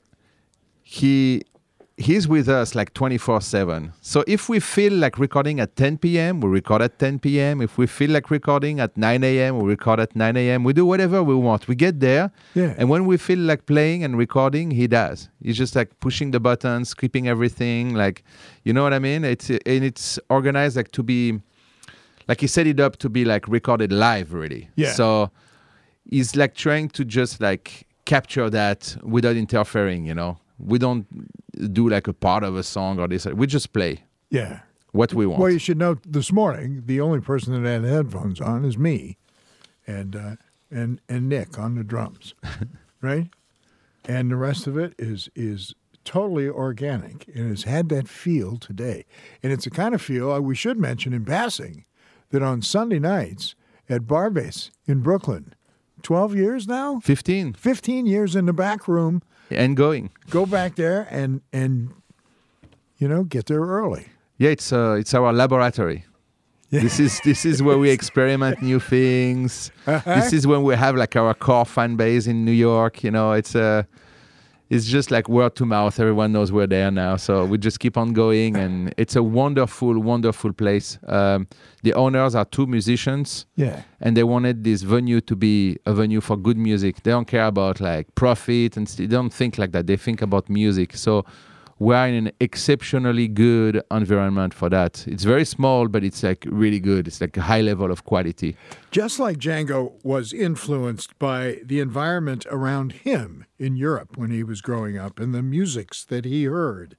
he he's with us like twenty-four seven. So if we feel like recording at ten p.m., we record at ten p.m. If we feel like recording at nine a.m., we record at nine a.m. We do whatever we want. We get there, Yeah. and when we feel like playing and recording, he does. He's just like pushing the buttons, keeping everything, like, you know what I mean? It's and it's organized like to be, like he set it up to be like recorded live, really. Yeah. So he's like trying to just like capture that without interfering, you know. We don't do like a part of a song or this. We just play Yeah. what we want. Well, you should note this morning, the only person that had headphones on is me and uh, and and Nick on the drums, right? And the rest of it is is totally organic and has had that feel today. And it's a kind of feel uh, we should mention in passing that on Sunday nights at Barbase in Brooklyn, twelve years now, fifteen fifteen years in the back room. and going. Go back there and and you know get there early. Yeah, it's uh, it's our laboratory. This is this is where we experiment new things. Uh-huh. This is when we have like our core fan base in New York. You know, it's uh, it's just like word to mouth. Everyone knows we're there now, so we just keep on going, and it's a wonderful, wonderful place. Um, the owners are two musicians. Yeah. And they wanted this venue to be a venue for good music. They don't care about like profit and st- they don't think like that. They think about music. So we are in an exceptionally good environment for that. It's very small, but it's like really good. It's like a high level of quality. Just like Django was influenced by the environment around him in Europe when he was growing up and the musics that he heard,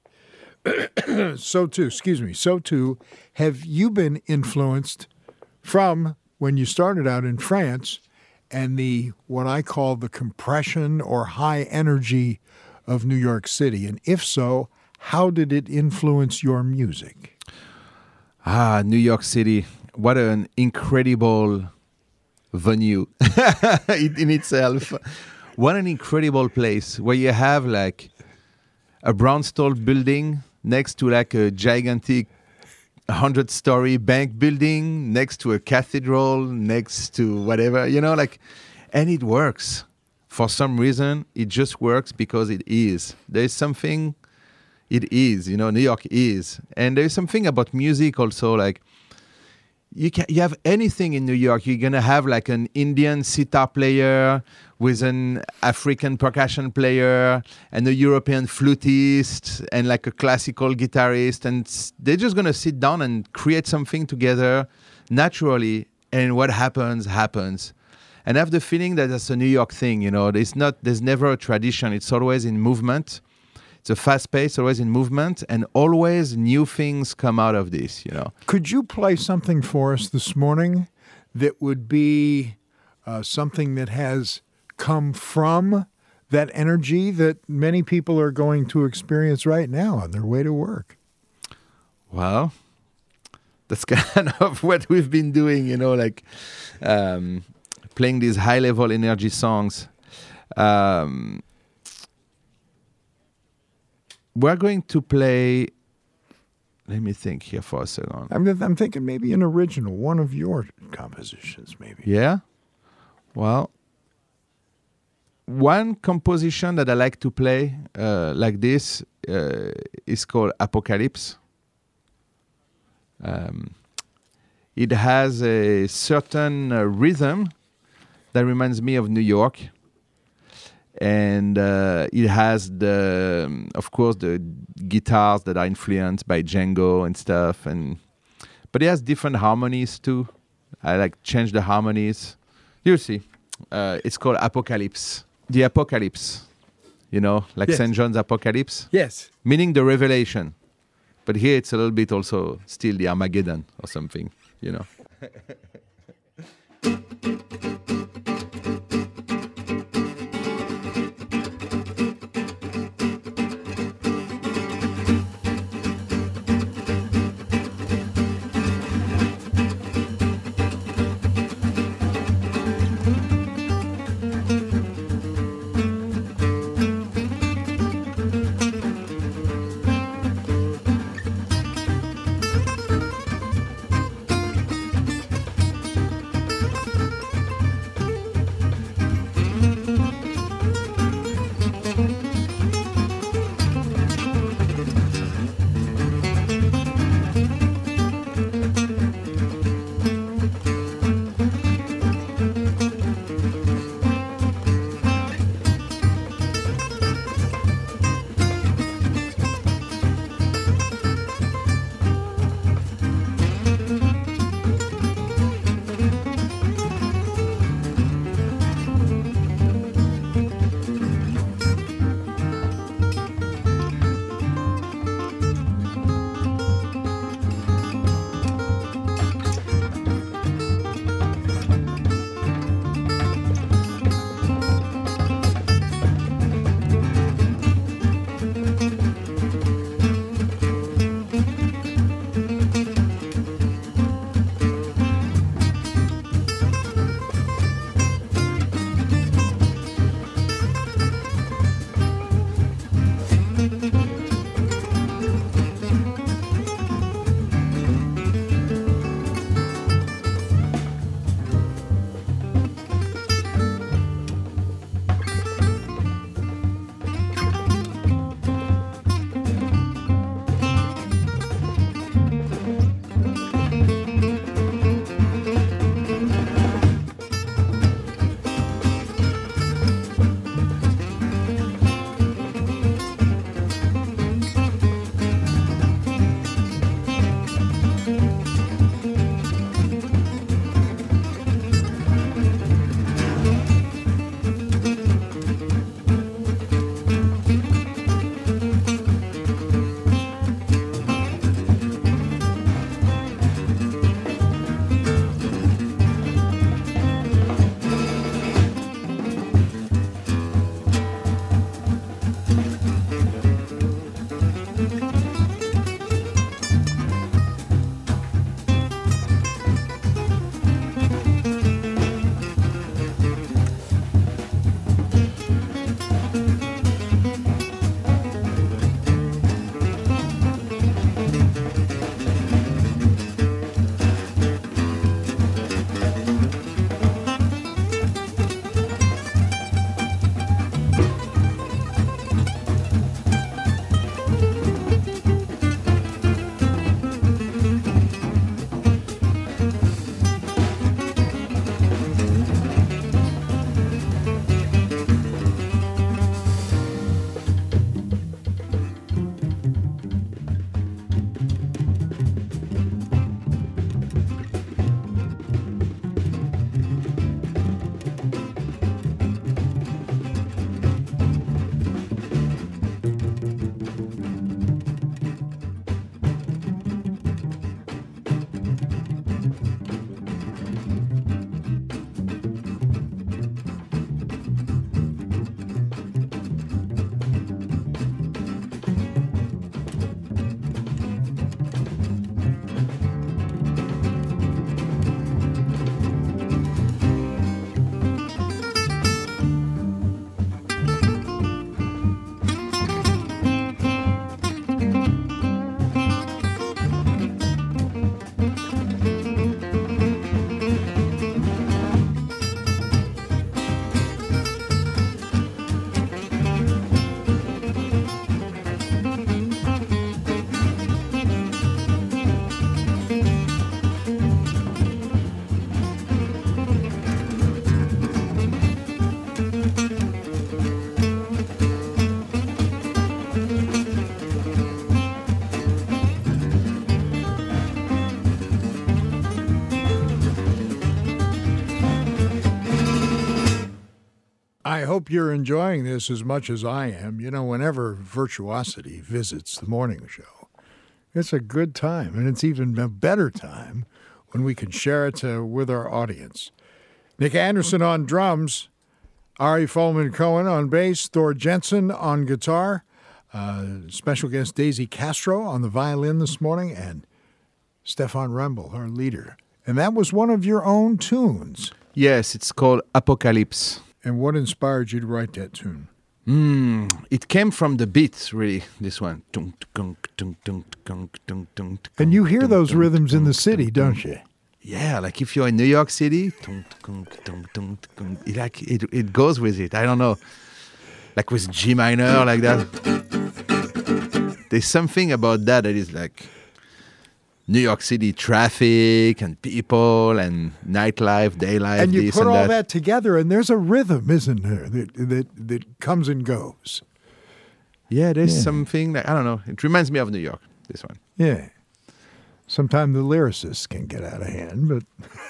so too, excuse me, so too have you been influenced from when you started out in France and the what I call the compression or high energy of New York City? And if so, how did it influence your music? Ah, New York City. What an incredible venue in in itself. What an incredible place where you have like a brownstone building next to like a gigantic a hundred-story bank building next to a cathedral, next to whatever, you know, like, and it works. For some reason, it just works because it is. There is something, it is, you know, New York is. And there is something about music also, like, you can you have anything in New York. You're going to have like an Indian sitar player with an African percussion player and a European flutist and like a classical guitarist. And they're just going to sit down and create something together naturally. And what happens, happens. And I have the feeling that that's a New York thing, you know. There's not, there's never a tradition. It's always in movement. It's a fast pace, always in movement, and always new things come out of this, you know. Could you play something for us this morning that would be uh, something that has come from that energy that many people are going to experience right now on their way to work? Well, that's kind of what we've been doing, you know, like um, playing these high-level energy songs. Um, we're going to play... Let me think here for a second. I'm, I'm thinking maybe an original, one of your compositions, maybe. Yeah? Well, one composition that I like to play uh, like this uh, is called Apocalypse. Um, it has a certain uh, rhythm that reminds me of New York. And uh, it has the, um, of course, the guitars that are influenced by Django and stuff. And but it has different harmonies too. I like change the harmonies. You'll see. Uh, it's called Apocalypse. The Apocalypse, you know, like Yes. Saint John's Apocalypse. Yes. Meaning the revelation. But here it's a little bit also still the Armageddon or something, you know. I hope you're enjoying this as much as I am. You know, whenever Virtuosity visits the morning show, it's a good time, and it's even a better time when we can share it uh, with our audience. Nick Anderson on drums, Ari Folman-Cohen on bass, Thor Jensen on guitar, uh, special guest Daisy Castro on the violin this morning, and Stefan Rembel, our leader. And that was one of your own tunes. Yes, it's called Apocalypse. And what inspired you to write that tune? Mm, it came from the beats, really, this one. And you hear those rhythms in the city, don't you? Yeah, like if you're in New York City, it, like, it, it goes with it. I don't know. Like with G minor, like that. There's something about that that is like New York City traffic and people and nightlife, day life, and you this put and all that. that together, and there's a rhythm, isn't there, that that, that comes and goes. Yeah, there's Yeah. something that, I don't know. It reminds me of New York, this one. Yeah. Sometimes the lyricists can get out of hand, but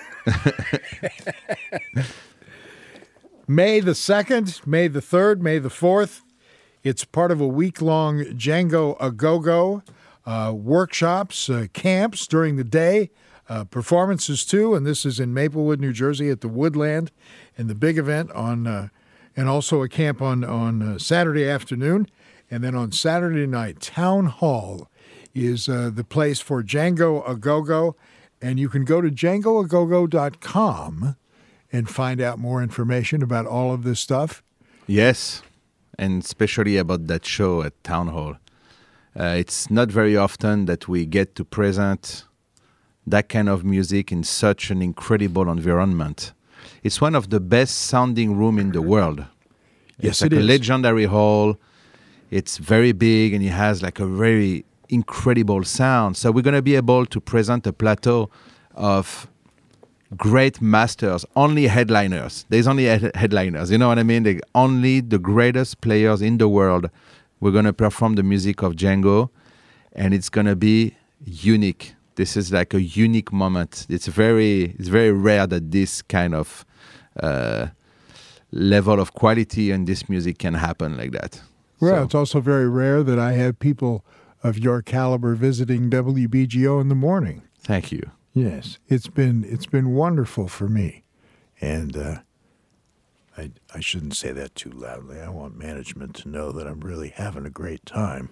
May the second, May the third, May the fourth, it's part of a week-long Django A-Go-Go, uh, workshops, uh, camps during the day, uh, performances too, and this is in Maplewood, New Jersey at the Woodland, and the big event on, uh, and also a camp on, on uh, Saturday afternoon, and then on Saturday night, Town Hall is uh, the place for Django A-Go-Go, and you can go to django a go go dot com and find out more information about all of this stuff. Yes, and especially about that show at Town Hall. Uh, it's not very often that we get to present that kind of music in such an incredible environment. It's one of the best sounding rooms in the world. Yes, it's like it a is. legendary hall. It's very big and it has like a very incredible sound. So we're going to be able to present a plateau of great masters, only headliners. There's only he- headliners, you know what I mean? They, only the greatest players in the world. We're going to perform the music of Django, and it's going to be unique. This is like a unique moment. It's very, it's very rare that this kind of uh, level of quality in this music can happen like that. Well, So- it's also very rare that I have people of your caliber visiting W B G O in the morning. Thank you. Yes, it's been it's been wonderful for me, and uh, I I shouldn't say that too loudly. I want management to know that I'm really having a great time.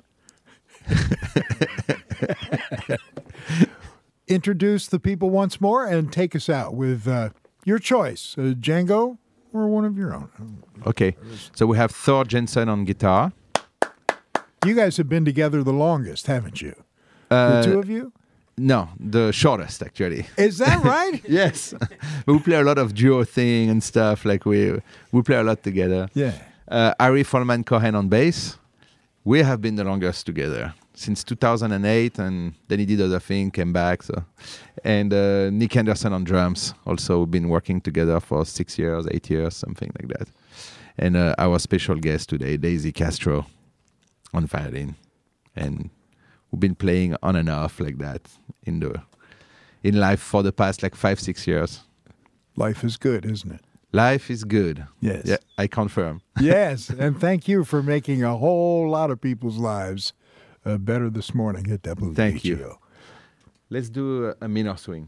Introduce the people once more and take us out with uh, your choice, uh, Django or one of your own. Okay, so we have Thor Jensen on guitar. You guys have been together the longest, haven't you? Uh, The two of you? No, the shortest actually. Is that right? Yes, we play a lot of duo thing and stuff. Like we we play a lot together. Yeah. Uh, Ari Folman-Cohen on bass. We have been the longest together since two thousand eight, and then he did other thing, came back. So, and uh, Nick Anderson on drums. Also, we've been working together for six years, eight years, something like that. And uh, our special guest today, Daisy Castro, on violin, and we've been playing on and off like that in the in life for the past like five, six years. Life is good, isn't it? Life is good. Yes. Yeah, I confirm. Yes, and thank you for making a whole lot of people's lives uh, better this morning at W B G O. Thank you. Let's do a, a minor swing.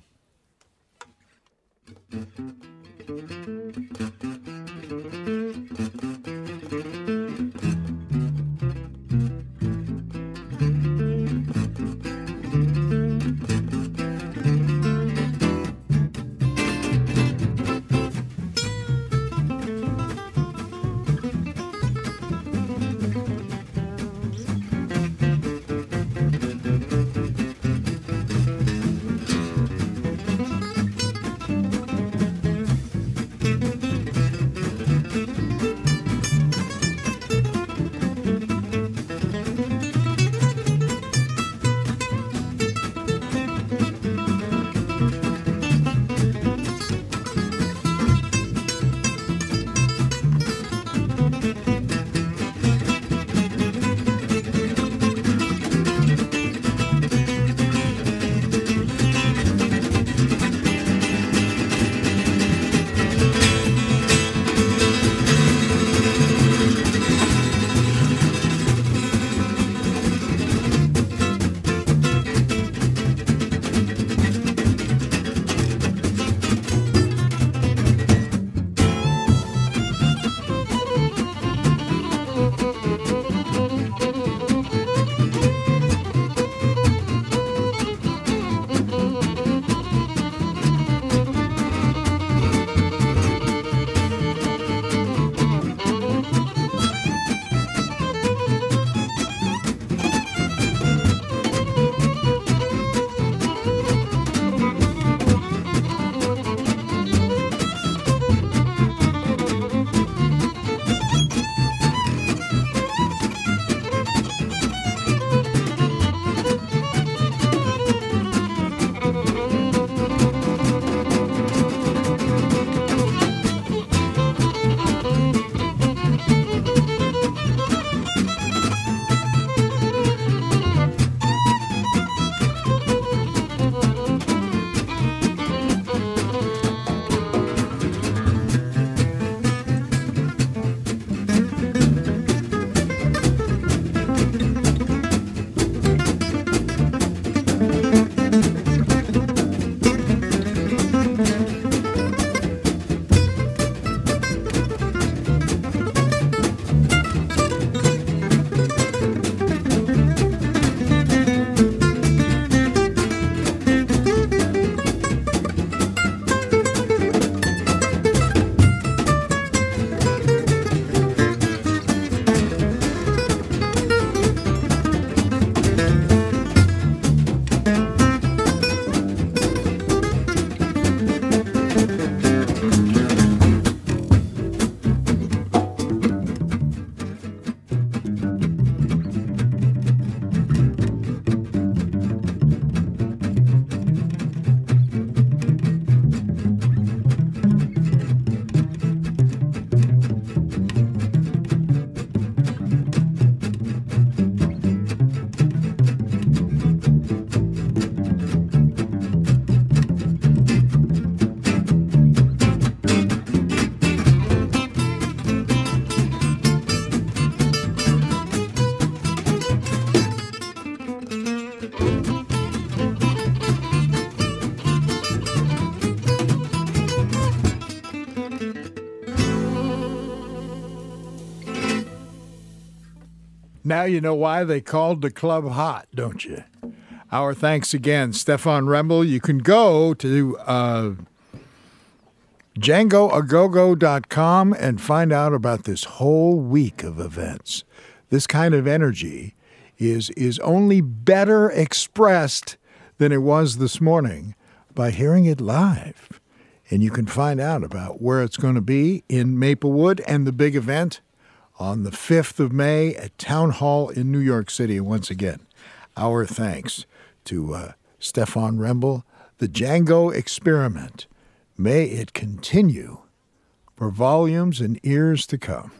Now you know why they called the club hot, don't you? Our thanks again, Stefan Rembel. You can go to uh, Django Agogo dot com and find out about this whole week of events. This kind of energy is is only better expressed than it was this morning by hearing it live. And you can find out about where it's going to be in Maplewood and the big event on the fifth of May at Town Hall in New York City. And once again, our thanks to uh, Stefan Rembel, the Django Experiment. May it continue for volumes and years to come.